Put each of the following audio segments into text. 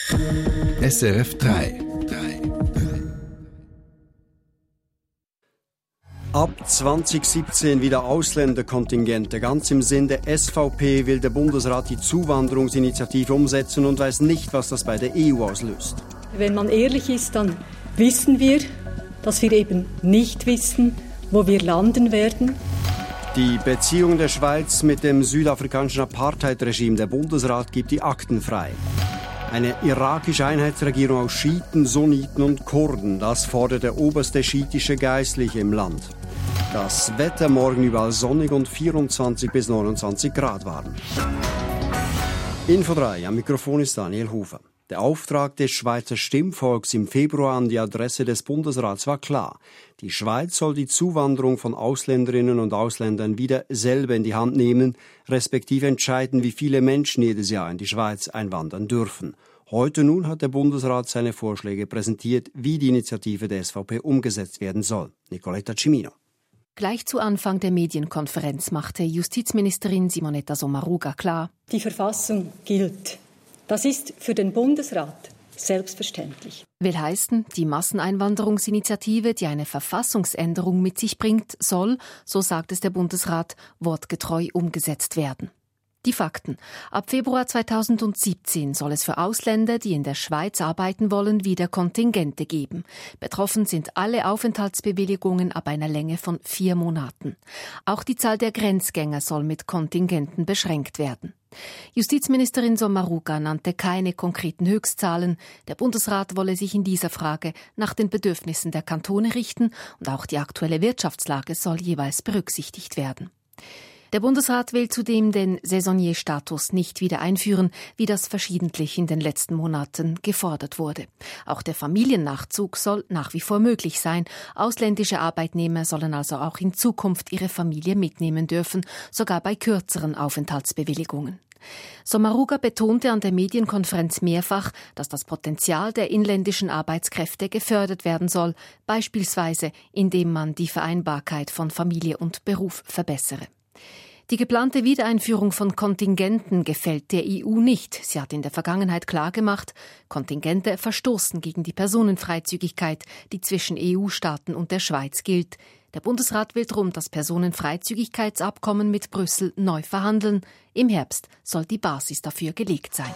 SRF 3. Ab 2017 wieder Ausländerkontingente. Ganz im Sinn der SVP will der Bundesrat die Zuwanderungsinitiative umsetzen und weiß nicht, was das bei der EU auslöst. Wenn man ehrlich ist, dann wissen wir, dass wir eben nicht wissen, wo wir landen werden. Die Beziehung der Schweiz mit dem südafrikanischen Apartheid-Regime. Der Bundesrat gibt die Akten frei. Eine irakische Einheitsregierung aus Schiiten, Sunniten und Kurden. Das fordert der oberste schiitische Geistliche im Land. Das Wetter morgen überall sonnig und 24 bis 29 Grad warm. Info 3, am Mikrofon ist Daniel Hofer. Der Auftrag des Schweizer Stimmvolks im Februar an die Adresse des Bundesrats war klar. Die Schweiz soll die Zuwanderung von Ausländerinnen und Ausländern wieder selber in die Hand nehmen, respektive entscheiden, wie viele Menschen jedes Jahr in die Schweiz einwandern dürfen. Heute nun hat der Bundesrat seine Vorschläge präsentiert, wie die Initiative der SVP umgesetzt werden soll. Nicoletta Cimino. Gleich zu Anfang der Medienkonferenz machte Justizministerin Simonetta Sommaruga klar: Die Verfassung gilt. Das ist für den Bundesrat selbstverständlich. Will heißen, die Masseneinwanderungsinitiative, die eine Verfassungsänderung mit sich bringt, soll, so sagt es der Bundesrat, wortgetreu umgesetzt werden. Die Fakten. Ab Februar 2017 soll es für Ausländer, die in der Schweiz arbeiten wollen, wieder Kontingente geben. Betroffen sind alle Aufenthaltsbewilligungen ab einer Länge von 4 Monaten. Auch die Zahl der Grenzgänger soll mit Kontingenten beschränkt werden. Justizministerin Sommaruga nannte keine konkreten Höchstzahlen. Der Bundesrat wolle sich in dieser Frage nach den Bedürfnissen der Kantone richten und auch die aktuelle Wirtschaftslage soll jeweils berücksichtigt werden. Der Bundesrat will zudem den Saisonierstatus nicht wieder einführen, wie das verschiedentlich in den letzten Monaten gefordert wurde. Auch der Familiennachzug soll nach wie vor möglich sein. Ausländische Arbeitnehmer sollen also auch in Zukunft ihre Familie mitnehmen dürfen, sogar bei kürzeren Aufenthaltsbewilligungen. Sommaruga betonte an der Medienkonferenz mehrfach, dass das Potenzial der inländischen Arbeitskräfte gefördert werden soll, beispielsweise indem man die Vereinbarkeit von Familie und Beruf verbessere. Die geplante Wiedereinführung von Kontingenten gefällt der EU nicht. Sie hat in der Vergangenheit klargemacht, Kontingente verstoßen gegen die Personenfreizügigkeit, die zwischen EU-Staaten und der Schweiz gilt. Der Bundesrat will darum das Personenfreizügigkeitsabkommen mit Brüssel neu verhandeln. Im Herbst soll die Basis dafür gelegt sein.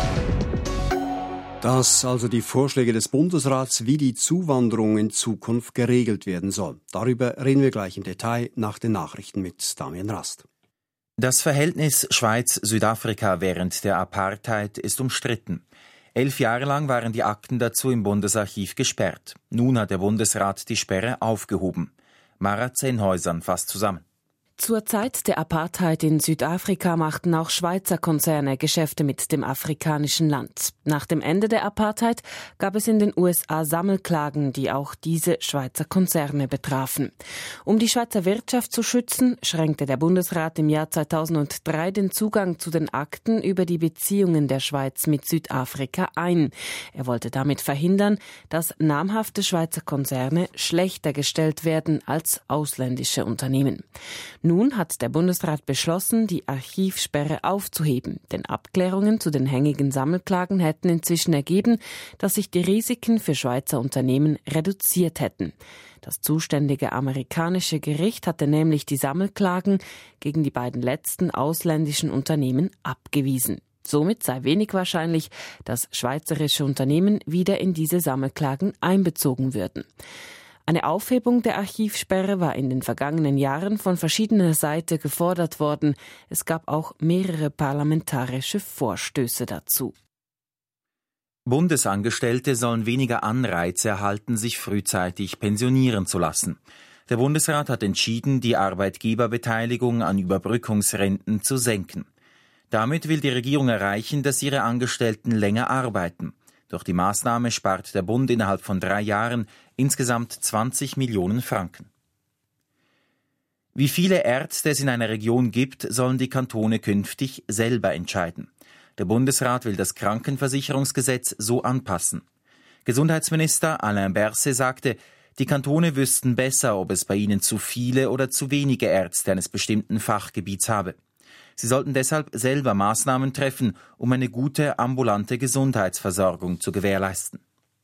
Das also die Vorschläge des Bundesrats, wie die Zuwanderung in Zukunft geregelt werden soll. Darüber reden wir gleich im Detail nach den Nachrichten mit Damian Rast. Das Verhältnis Schweiz-Südafrika während der Apartheid ist umstritten. 11 Jahre lang waren die Akten dazu im Bundesarchiv gesperrt. Nun hat der Bundesrat die Sperre aufgehoben. Mara Zenhäusern fasst zusammen. Zur Zeit der Apartheid in Südafrika machten auch Schweizer Konzerne Geschäfte mit dem afrikanischen Land. Nach dem Ende der Apartheid gab es in den USA Sammelklagen, die auch diese Schweizer Konzerne betrafen. Um die Schweizer Wirtschaft zu schützen, schränkte der Bundesrat im Jahr 2003 den Zugang zu den Akten über die Beziehungen der Schweiz mit Südafrika ein. Er wollte damit verhindern, dass namhafte Schweizer Konzerne schlechter gestellt werden als ausländische Unternehmen. Nun hat der Bundesrat beschlossen, die Archivsperre aufzuheben, denn Abklärungen zu den hängigen Sammelklagen hätten inzwischen ergeben, dass sich die Risiken für Schweizer Unternehmen reduziert hätten. Das zuständige amerikanische Gericht hatte nämlich die Sammelklagen gegen die beiden letzten ausländischen Unternehmen abgewiesen. Somit sei wenig wahrscheinlich, dass schweizerische Unternehmen wieder in diese Sammelklagen einbezogen würden. Eine Aufhebung der Archivsperre war in den vergangenen Jahren von verschiedener Seite gefordert worden. Es gab auch mehrere parlamentarische Vorstöße dazu. Bundesangestellte sollen weniger Anreize erhalten, sich frühzeitig pensionieren zu lassen. Der Bundesrat hat entschieden, die Arbeitgeberbeteiligung an Überbrückungsrenten zu senken. Damit will die Regierung erreichen, dass ihre Angestellten länger arbeiten. Durch die Maßnahme spart der Bund innerhalb von 3 Jahren insgesamt 20 Millionen Franken. Wie viele Ärzte es in einer Region gibt, sollen die Kantone künftig selber entscheiden. Der Bundesrat will das Krankenversicherungsgesetz so anpassen. Gesundheitsminister Alain Berset sagte, die Kantone wüssten besser, ob es bei ihnen zu viele oder zu wenige Ärzte eines bestimmten Fachgebiets habe. Sie sollten deshalb selber Maßnahmen treffen, um eine gute ambulante Gesundheitsversorgung zu gewährleisten.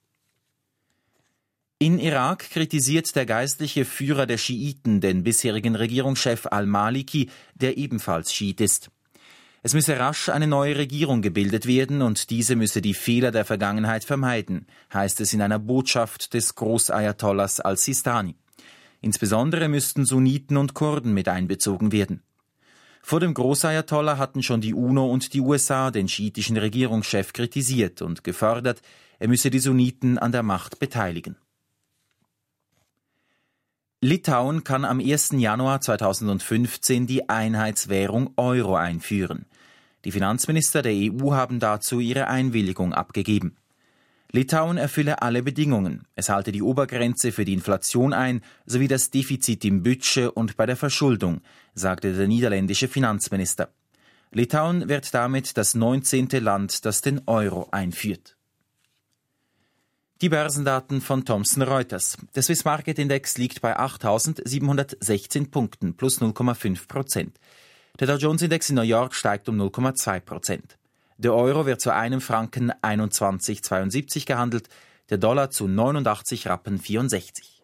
In Irak kritisiert der geistliche Führer der Schiiten den bisherigen Regierungschef al-Maliki, der ebenfalls Schiit ist. Es müsse rasch eine neue Regierung gebildet werden und diese müsse die Fehler der Vergangenheit vermeiden, heißt es in einer Botschaft des Großayatollahs al-Sistani. Insbesondere müssten Sunniten und Kurden mit einbezogen werden. Vor dem Großayatollah hatten schon die UNO und die USA den schiitischen Regierungschef kritisiert und gefordert, er müsse die Sunniten an der Macht beteiligen. Litauen kann am 1. Januar 2015 die Einheitswährung Euro einführen. Die Finanzminister der EU haben dazu ihre Einwilligung abgegeben. Litauen erfülle alle Bedingungen. Es halte die Obergrenze für die Inflation ein, sowie das Defizit im Budget und bei der Verschuldung, sagte der niederländische Finanzminister. Litauen wird damit das 19. Land, das den Euro einführt. Die Börsendaten von Thomson Reuters. Der Swiss Market Index liegt bei 8.716 Punkten, plus 0,5%. Der Dow Jones Index in New York steigt um 0,2%. Der Euro wird zu einem Franken 21,72 gehandelt, der Dollar zu 89 Rappen 64.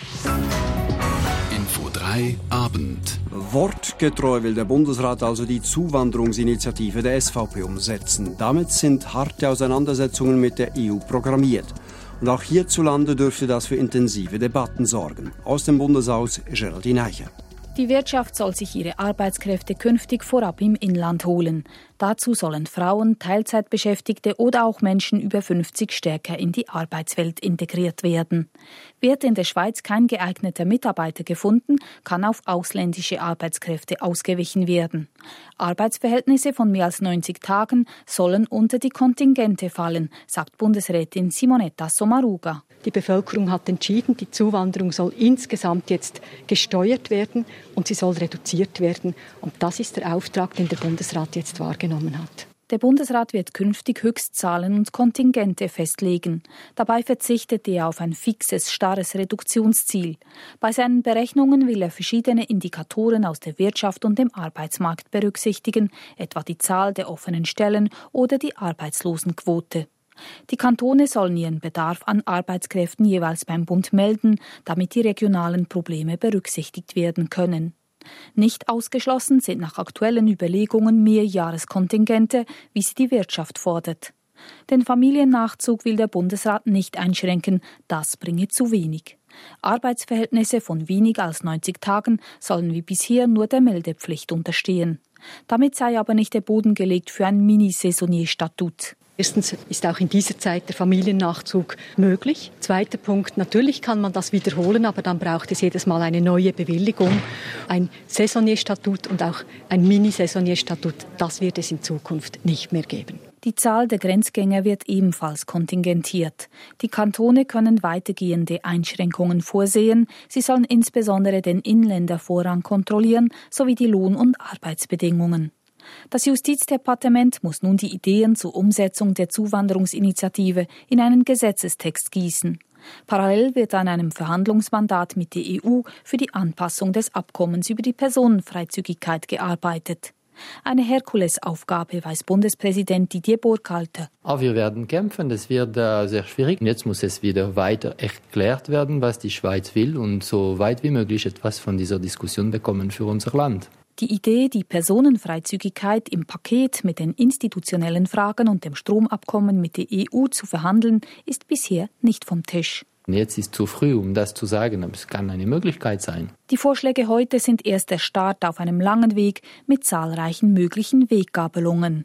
Info 3 Abend. Wortgetreu will der Bundesrat also die Zuwanderungsinitiative der SVP umsetzen. Damit sind harte Auseinandersetzungen mit der EU programmiert. Und auch hierzulande dürfte das für intensive Debatten sorgen. Aus dem Bundeshaus Geraldine Eicher. Die Wirtschaft soll sich ihre Arbeitskräfte künftig vorab im Inland holen. Dazu sollen Frauen, Teilzeitbeschäftigte oder auch Menschen über 50 stärker in die Arbeitswelt integriert werden. Wird in der Schweiz kein geeigneter Mitarbeiter gefunden, kann auf ausländische Arbeitskräfte ausgewichen werden. Arbeitsverhältnisse von mehr als 90 Tagen sollen unter die Kontingente fallen, sagt Bundesrätin Simonetta Sommaruga. Die Bevölkerung hat entschieden, die Zuwanderung soll insgesamt jetzt gesteuert werden und sie soll reduziert werden. Und das ist der Auftrag, den der Bundesrat jetzt wahrgenommen hat. Der Bundesrat wird künftig Höchstzahlen und Kontingente festlegen. Dabei verzichtet er auf ein fixes, starres Reduktionsziel. Bei seinen Berechnungen will er verschiedene Indikatoren aus der Wirtschaft und dem Arbeitsmarkt berücksichtigen, etwa die Zahl der offenen Stellen oder die Arbeitslosenquote. Die Kantone sollen ihren Bedarf an Arbeitskräften jeweils beim Bund melden, damit die regionalen Probleme berücksichtigt werden können. Nicht ausgeschlossen sind nach aktuellen Überlegungen Mehrjahreskontingente, wie sie die Wirtschaft fordert. Den Familiennachzug will der Bundesrat nicht einschränken, das bringe zu wenig. Arbeitsverhältnisse von weniger als 90 Tagen sollen wie bisher nur der Meldepflicht unterstehen. Damit sei aber nicht der Boden gelegt für ein Mini-Saisonnier-Statut. Erstens ist auch in dieser Zeit der Familiennachzug möglich. Zweiter Punkt, natürlich kann man das wiederholen, aber dann braucht es jedes Mal eine neue Bewilligung. Ein Saisonnier-Statut und auch ein Mini-Saisonnier-Statut, das wird es in Zukunft nicht mehr geben. Die Zahl der Grenzgänger wird ebenfalls kontingentiert. Die Kantone können weitergehende Einschränkungen vorsehen. Sie sollen insbesondere den Inländervorrang kontrollieren, sowie die Lohn- und Arbeitsbedingungen. Das Justizdepartement muss nun die Ideen zur Umsetzung der Zuwanderungsinitiative in einen Gesetzestext gießen. Parallel wird an einem Verhandlungsmandat mit der EU für die Anpassung des Abkommens über die Personenfreizügigkeit gearbeitet. Eine Herkulesaufgabe, weiß Bundespräsident Didier Burkhalter. Wir werden kämpfen, das wird sehr schwierig. Jetzt muss es wieder weiter erklärt werden, was die Schweiz will und so weit wie möglich etwas von dieser Diskussion bekommen für unser Land. Die Idee, die Personenfreizügigkeit im Paket mit den institutionellen Fragen und dem Stromabkommen mit der EU zu verhandeln, ist bisher nicht vom Tisch. Jetzt ist zu früh, um das zu sagen, aber es kann eine Möglichkeit sein. Die Vorschläge heute sind erst der Start auf einem langen Weg mit zahlreichen möglichen Weggabelungen.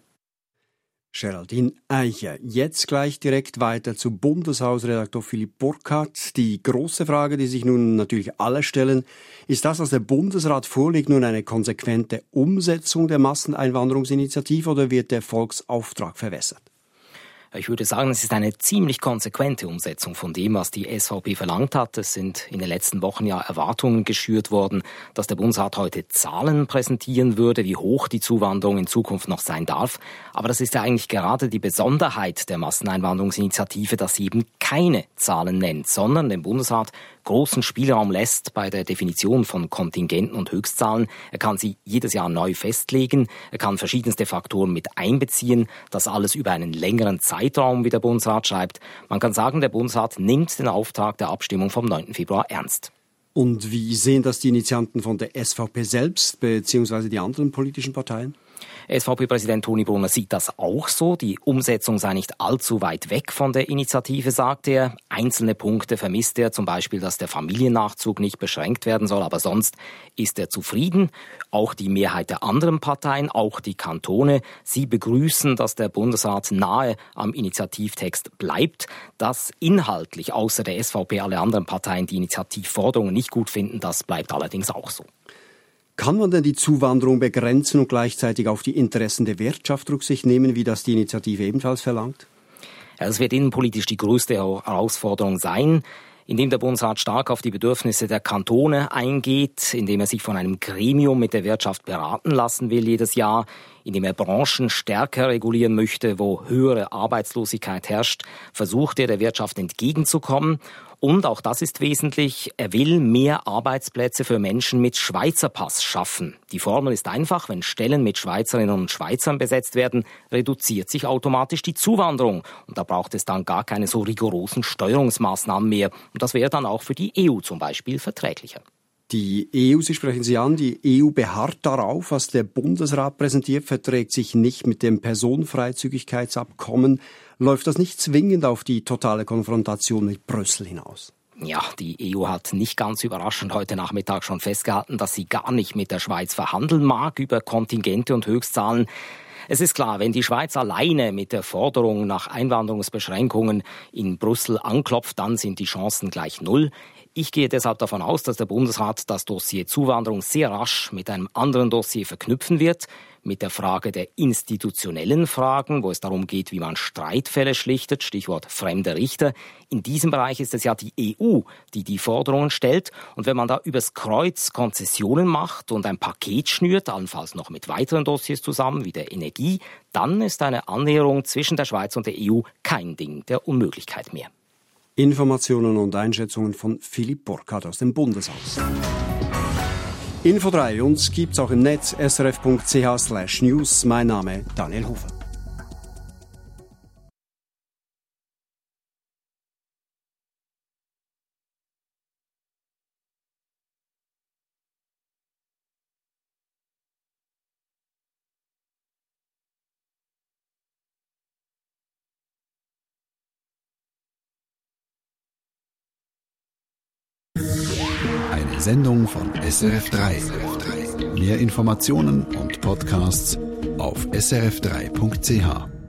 Geraldine Eicher. Jetzt gleich direkt weiter zu Bundeshausredaktor Philipp Burkhardt. Die große Frage, die sich nun natürlich alle stellen, ist das, was der Bundesrat vorlegt, nun eine konsequente Umsetzung der Masseneinwanderungsinitiative oder wird der Volksauftrag verwässert? Ich würde sagen, es ist eine ziemlich konsequente Umsetzung von dem, was die SVP verlangt hat. Es sind in den letzten Wochen ja Erwartungen geschürt worden, dass der Bundesrat heute Zahlen präsentieren würde, wie hoch die Zuwanderung in Zukunft noch sein darf. Aber das ist ja eigentlich gerade die Besonderheit der Masseneinwanderungsinitiative, dass sie eben keine Zahlen nennt, sondern dem Bundesrat großen Spielraum lässt bei der Definition von Kontingenten und Höchstzahlen. Er kann sie jedes Jahr neu festlegen. Er kann verschiedenste Faktoren mit einbeziehen. Das alles über einen längeren Zeitraum, wie der Bundesrat schreibt. Man kann sagen, der Bundesrat nimmt den Auftrag der Abstimmung vom 9. Februar ernst. Und wie sehen das die Initianten von der SVP selbst bzw. die anderen politischen Parteien? SVP-Präsident Toni Brunner sieht das auch so. Die Umsetzung sei nicht allzu weit weg von der Initiative, sagt er. Einzelne Punkte vermisst er, zum Beispiel, dass der Familiennachzug nicht beschränkt werden soll, aber sonst ist er zufrieden. Auch die Mehrheit der anderen Parteien, auch die Kantone, sie begrüßen, dass der Bundesrat nahe am Initiativtext bleibt. Dass inhaltlich außer der SVP alle anderen Parteien die Initiativforderungen nicht gut finden, das bleibt allerdings auch so. Kann man denn die Zuwanderung begrenzen und gleichzeitig auf die Interessen der Wirtschaft Rücksicht nehmen, wie das die Initiative ebenfalls verlangt? Ja, das wird innenpolitisch die größte Herausforderung sein, indem der Bundesrat stark auf die Bedürfnisse der Kantone eingeht, indem er sich von einem Gremium mit der Wirtschaft beraten lassen will jedes Jahr, indem er Branchen stärker regulieren möchte, wo höhere Arbeitslosigkeit herrscht, versucht er der Wirtschaft entgegenzukommen. Und auch das ist wesentlich, er will mehr Arbeitsplätze für Menschen mit Schweizer Pass schaffen. Die Formel ist einfach, wenn Stellen mit Schweizerinnen und Schweizern besetzt werden, reduziert sich automatisch die Zuwanderung. Und da braucht es dann gar keine so rigorosen Steuerungsmaßnahmen mehr. Und das wäre dann auch für die EU zum Beispiel verträglicher. Die EU, Sie sprechen sie an, die EU beharrt darauf, was der Bundesrat präsentiert, verträgt sich nicht mit dem Personenfreizügigkeitsabkommen. Läuft das nicht zwingend auf die totale Konfrontation mit Brüssel hinaus? Ja, die EU hat nicht ganz überraschend heute Nachmittag schon festgehalten, dass sie gar nicht mit der Schweiz verhandeln mag über Kontingente und Höchstzahlen. Es ist klar, wenn die Schweiz alleine mit der Forderung nach Einwanderungsbeschränkungen in Brüssel anklopft, dann sind die Chancen gleich null. Ich gehe deshalb davon aus, dass der Bundesrat das Dossier Zuwanderung sehr rasch mit einem anderen Dossier verknüpfen wird, mit der Frage der institutionellen Fragen, wo es darum geht, wie man Streitfälle schlichtet, Stichwort fremde Richter. In diesem Bereich ist es ja die EU, die die Forderungen stellt. Und wenn man da übers Kreuz Konzessionen macht und ein Paket schnürt, allenfalls noch mit weiteren Dossiers zusammen, wie der Energie, dann ist eine Annäherung zwischen der Schweiz und der EU kein Ding der Unmöglichkeit mehr. Informationen und Einschätzungen von Philipp Burkhardt aus dem Bundeshaus. Info 3, uns gibt's auch im Netz srf.ch/news. Mein Name Daniel Hofer. Eine Sendung von SRF3. Mehr Informationen und Podcasts auf srf3.ch.